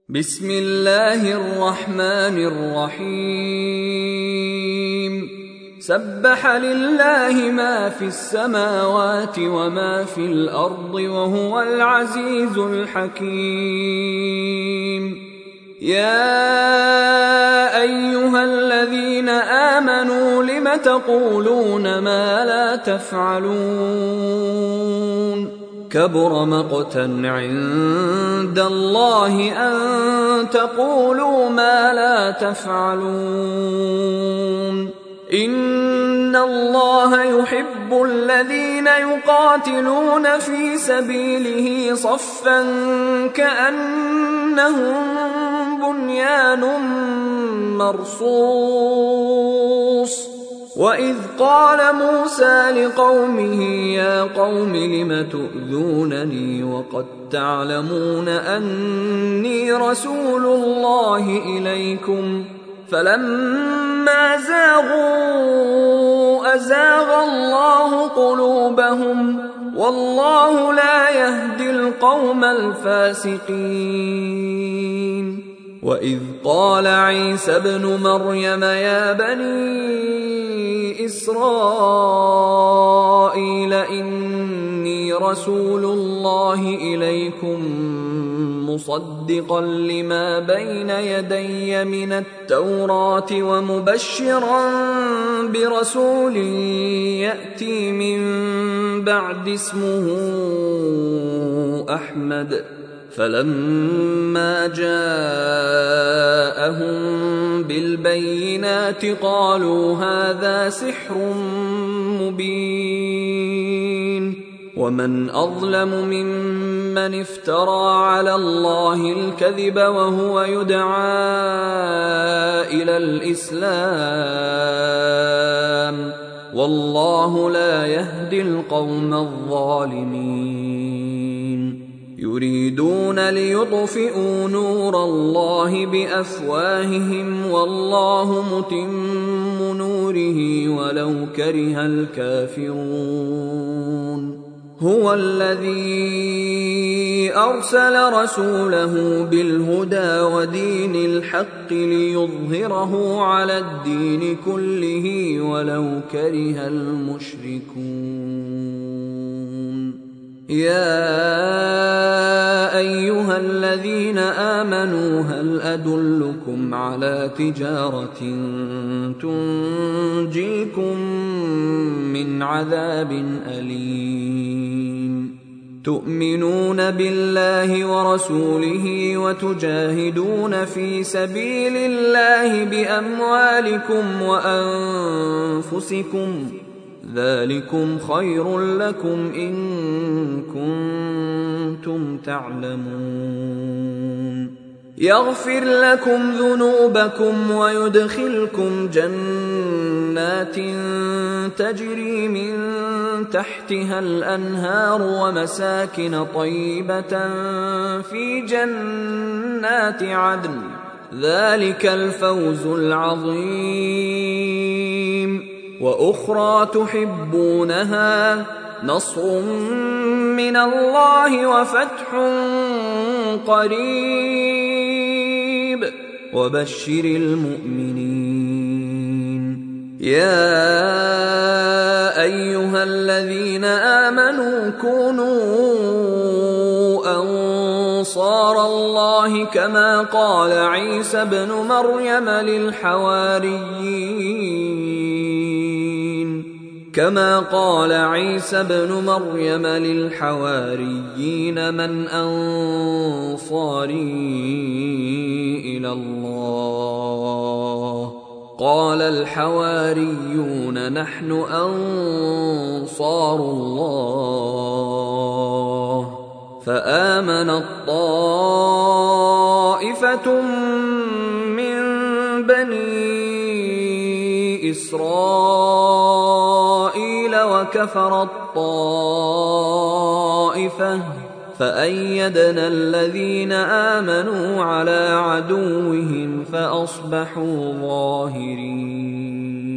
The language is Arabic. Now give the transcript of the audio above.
بسم الله الرحمن الرحيم سبح لله ما في السماوات وما في الأرض وهو العزيز الحكيم يا أيها الذين آمنوا لم تقولون ما لا تفعلون كبر مقتا عند الله أن تقولوا ما لا تفعلون إن الله يحب الذين يقاتلون في سبيله صفا كأنهم بنيان مرصوص وإذ قال موسى لقومه يا قوم لم تؤذونني وقد تعلمون أني رسول الله إليكم فلما زاغوا أزاغ الله قلوبهم والله لا يهدي القوم الفاسقين وإذ قال عيسى ابن مريم يا بني إسرائيل إني رسول الله إليكم مصدقا لما بين يدي من التوراة ومبشرا برسول يأتي من بعد اسمه أحمد فلما جاءهم بالبينات قالوا هذا سحر مبين ومن أظلم ممن افترى على الله الكذب وهو يدعى إلى الإسلام والله لا يهدي القوم الظالمين يريدون ليطفئوا نور الله بأفواههم والله متم نوره ولو كره الكافرون هو الذي أرسل رسوله بالهدى ودين الحق ليظهره على الدين كله ولو كره المشركون يا أيها الذين آمنوا هل أدلكم على تجارة تنجيكم من عذاب أليم تؤمنون بالله ورسوله وتجاهدون في سبيل الله بأموالكم وأنفسكم ذلكم خير لكم إن كنتم تعلمون يغفر لكم ذنوبكم ويدخلكم جنات تجري من تحتها الأنهار ومساكن طيبة في جنات عدن ذلك الفوز العظيم وأخرى تحبونها نصر من الله وفتح قريب وبشر المؤمنين يا أيها الذين آمنوا كونوا أنصار الله كما قال عيسى ابن مريم للحواريين من أنصاري إلى الله قال الحواريون نحن أنصار الله فآمنت طائفة من بني إسرائيل وكفرت طائفة فأيدنا الذين آمنوا على عدوهم فأصبحوا ظاهرين